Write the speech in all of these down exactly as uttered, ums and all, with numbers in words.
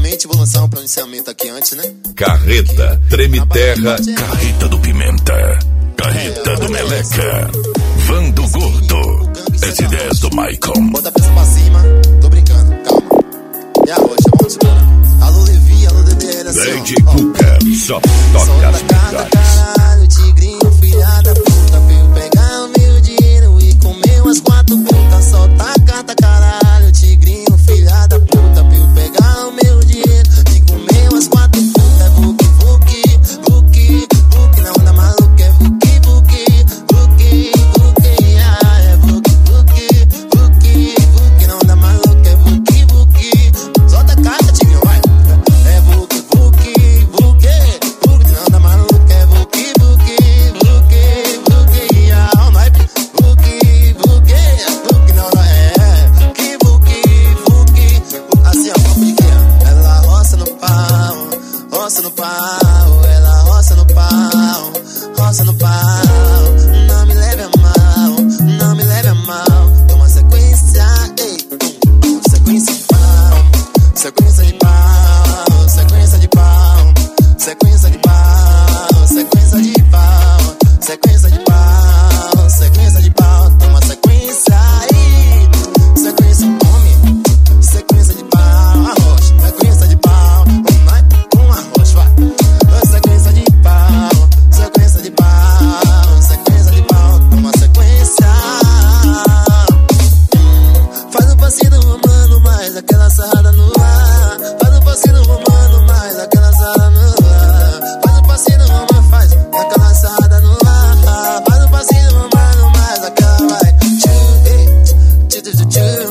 Primeiramente, vou lançar um pronunciamento aqui antes, né? Carreta, Treme Terra, Carreta do Pimenta, Carreta do Meleca, Van do Gordo, as ideias do Maicon. Bota a peça pra cima, tô brincando, calma. E a rocha, vamos embora. Alô Levi, alô Dedé, assim, Lady Cuca, só toca as melhores. Caralho, tigrinho, filha da puta, veio pegar o meu dinheiro e comer umas quatro putas. Solta a carta, caralho, tigrinho, filha da puta, veio pegar o meu dinheiro e comer umas quatro putas. É vuki, vuki, vuki, vuki, na onda maluca é vuki, vuki, vuki, vuki, ah, é vuki, vuki, vuki, vuki, na onda maluca é vuki, vuki. Solta a carta, tigrinho, vai. É vuki, vuki, vuki, vuki, na onda maluca é vuki, vuki, vuki, vuki, ah, o naipe, vuki, vuki, vuki, na onda é vuki, vuki, vuki, assim, ó, papo de que ela roça no pau, roça no pau, ela roça no pau, roça no pau. Não me leve a mal, não me leve a mal. Toma sequência, ei, tum, sequência de pau, sequência de pau, sequência de pau, sequência de pau, sequência de pau, sequência de pau, sequência de pau. Toma sequência aí, sequência come, sequência de pau, arroz, sequência de pau, um um arroz, vai. Sequência de pau, sequência de pau, sequência de pau, toma sequência. Faz o passinho romano, mais aquela sarrada no ar. Faz o passinho romano, mais aquela sarrada no ar. Faz o passinho romano, faz aquela sarrada no ar. Faz o passinho romano, mais aquela vai. Tchu, ei, tchu, tchu, tchu,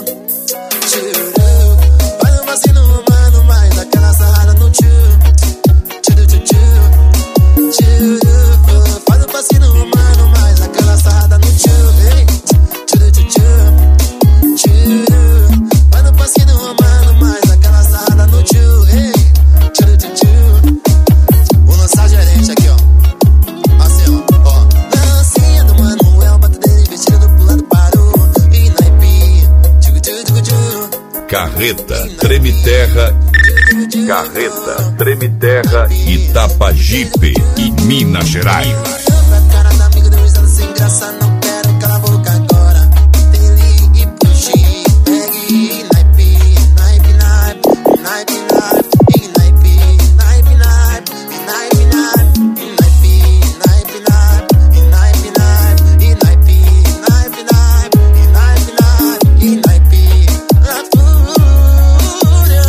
tchu. Faz o passinho romano, mais aquela sarrada no tchu. Tchu, tchu, tchu, tchu. Faz o passinho romano, mais aquela sarrada no tchu. Ei, tchu, tchu, tchu, tchu. Faz o passinho romano, mais aquela sarrada no tchu. Ei, tchu, tchu, tchu. Vou lançar gerente aqui, ó. Assim, ó, ó. Dancinha do Manuel, bata dele vestido pro lado parou. E naipe, tchu, tchu, tchu, tchu. Carreta, Treme Terra, Carreta, Treme Terra, Itapajipe e Minas Gerais. Pra cara da amiga deu risada sem graça, não quero calar a boca agora. Tem ligue e puxi, pegue, naipe, naipe, naipe, naipe, naipe, e naipe, naipe, naipe, e naipe, naipe, e naipe, naipe, naipe, e naipe, naipe, e naipe, naipe, naipe, e naipe, naipe, e naipe, a fúria.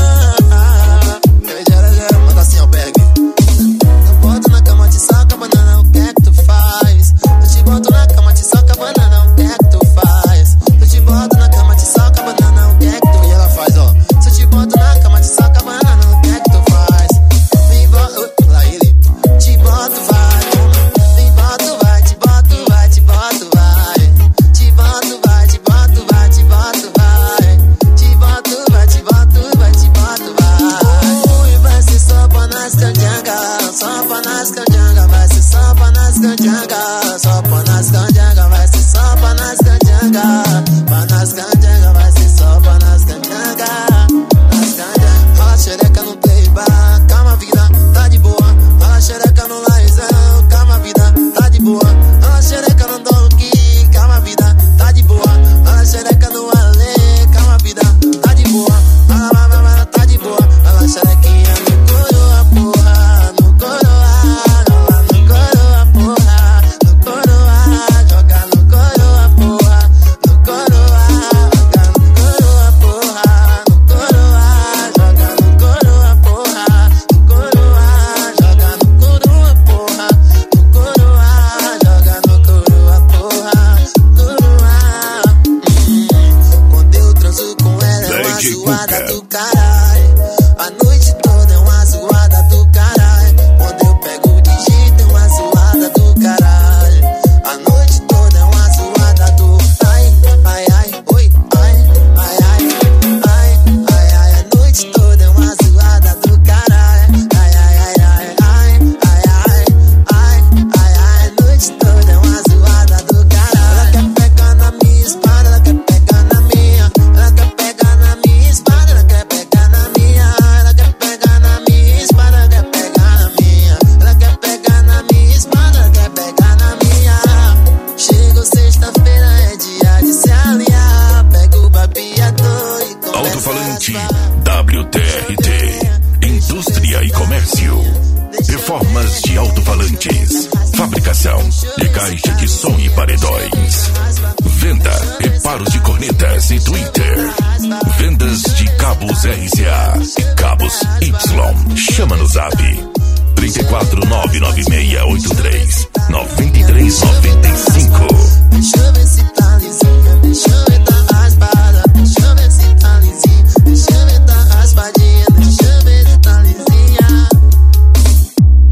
Gera, gera, manda assim, ó, Berg. Eu boto na cama, te saca, banana, o que é que tu faz? Eu te boto na cama, te saca, banana, o que é que tu faz? Eu te boto na cama, te saca, banana, o que é que tu... E ela faz, ó. Se eu te boto na cama, te saca, banana, o que é que tu faz? Vem, bota, lá ele. Te boto, vai, vem, boto, vai, te boto, vai, te boto, vai. Te boto, vai, te boto, vai, te boto, vai. Te boto, vai, te boto, vai, te boto, vai. E vai ser só pra nas canjangas, só pra nas canjangas, vai ser só pra nas canjangas, só pra nas canjangas, vai ser só pra nas canjangas, pra nas canjangas, vai ser só pra nas canjangas, nas canjangas. Rola xereca no playback, calma vida, tá de boa. Rola xereca no laizão, calma vida, tá de boa. Rola xereca no donkey, calma vida, tá de boa. Rola xereca no ale, calma vida, tá de boa. Rola, rola, rola, tá de boa. Rola xerequinha no coroa, porra, no coroa. Rola no coroa, porra, no coroa. Joga no coroa, porra, no coroa. Joga no coroa, porra, no coroa. Joga no coroa, porra, no coroa. Joga no coroa, porra, no coroa. Joga no coroa, porra, coroa. Hum, quando eu transo com ela é uma Lady zoada Cuca. do caralho. A noite toda é uma zoada do caralho. Quando eu pego o digito é uma zoada do caralho. A noite toda é uma zoada do ai, ai, ai, oi, ai, ai, ai, ai, ai, ai. A noite toda é uma zoada do caralho. Ai, ai, ai, ai, ai, ai, ai, ai, ai, ai. A noite toda é uma zoada do caralho. Ela quer pegar na minha espada, ela quer pegar na minha. Ela quer pegar na minha espada, ela quer pegar na Site W T R T, Indústria e Comércio. Reformas de alto-falantes, fabricação de caixa de som e paredões, venda, reparo de cornetas e Twitter, vendas de cabos R C A e cabos Y. Chama no zap trinta e quatro, nove nove seis oito três, nove